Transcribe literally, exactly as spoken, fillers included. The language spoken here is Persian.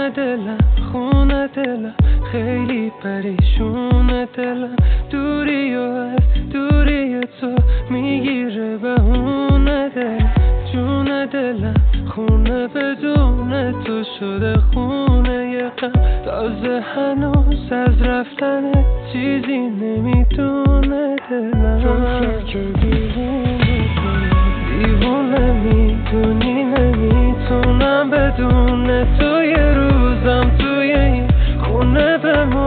خونه دلم خونه دلم خیلی پریشونه دلم دوری و از دوری تو میگیره بهونه دلم جون دلم خونه بدون تو شده خونه یه غم تازه هنوز از رفتن چیزی نمیدونه دلم تو که دیوونه دیوونه میدونی نمیتونم بدون تو یه روزم توی این خونه بمونم